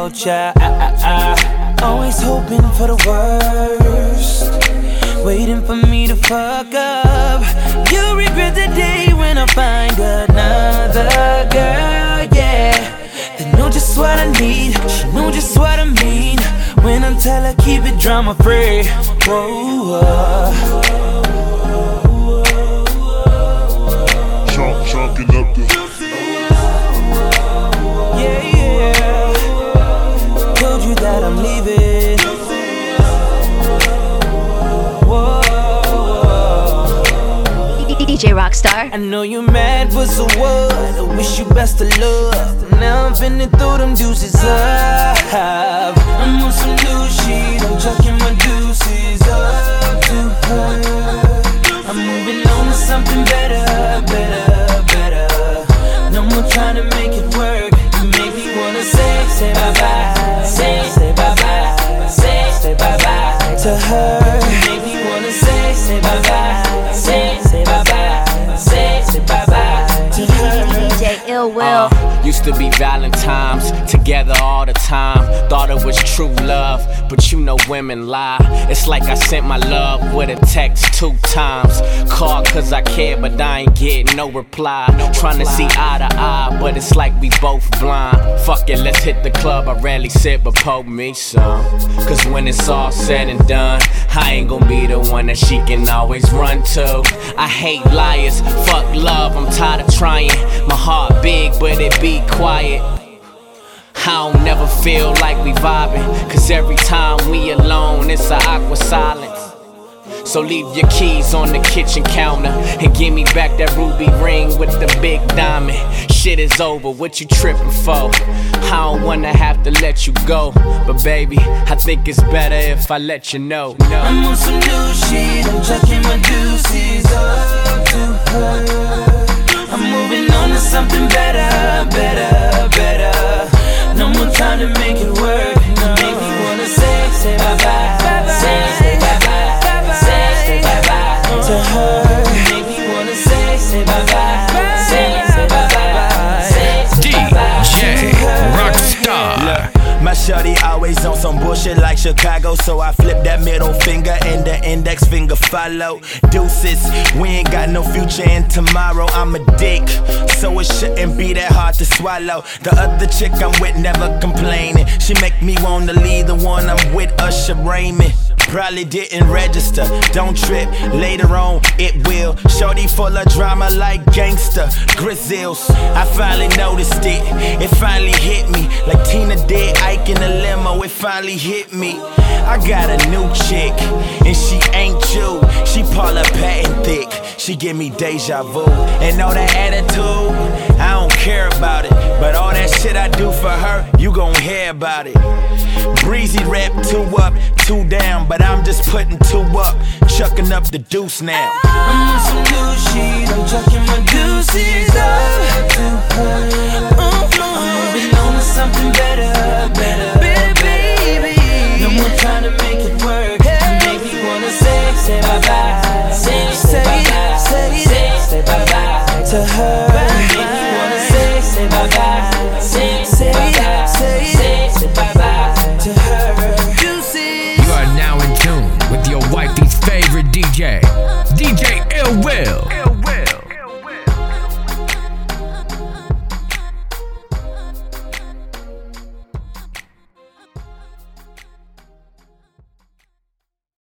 child. Always hoping for the worst, waiting for me to fuck up. You regret the day when I find another girl, yeah. They know just what I need, she know just what I mean. When I tell her keep it drama free. Whoa, Chunking up the yeah. Told you that I'm leaving. Whoa. DJ Rockstar. I know you mad, but so what? I wish you best of luck. Now I'm finna throw them deuces up. I'm on some new shit, I'm chucking my deuces up to her. I'm moving on to something better. No more trying to make it work. You make me wanna say bye-bye. Say bye-bye. Say bye-bye to her. You make me wanna say bye-bye. Say bye-bye. Say bye-bye to her. DJ Ill Will. Used to be Valentine's, together all the time. Thought it was true love, but you know women lie. It's like I sent my love with a text 2 times. Called cause I care, but I ain't getting no reply. Trying to see eye to eye, but it's like we both blind. Fuck it, let's hit the club. I rarely sit, but poke me some. Cause when it's all said and done, I ain't gon' be the one that she can always run to. I hate liars, fuck love, I'm tired of trying. My heart big, but it be quiet. I don't never feel like we vibing, cause every time we alone, it's a awkward silence. So leave your keys on the kitchen counter and give me back that ruby ring with the big diamond. Shit is over, what you tripping for? I don't wanna have to let you go, but baby, I think it's better if I let you know. I'm on some new shit, I'm chucking my deuces up to her. I'm moving on to something better. No more trying to make it work. Make me wanna say bye-bye. Say bye-bye. Say bye-bye to her. Make me wanna say bye-bye. Say bye-bye. DJ Rockstar. My shawty always on some bullshit like Chicago, so I flip that middle finger and the index finger follow. Deuces, we ain't got no future in tomorrow. I'm a dick, so it shouldn't be that hard to swallow. The other chick I'm with never complaining. She make me wanna leave the one I'm with, Usher Raymond. Probably didn't register, don't trip, later on it will. Shorty full of drama like gangsta, Grizzles. I finally noticed it, it finally hit me. Like Tina did Ike in the limo, it finally hit me. I got a new chick, and she ain't you. She Paula Patton thick, she give me deja vu. And all that attitude, I don't care about it. But all that shit I do for her, you gon' hear about it. Breezy rap 2 up, 2 down, but I'm just putting 2 up, chucking up the deuce now. I'm on some new shit, I'm chucking my deuces up to her. I'm moving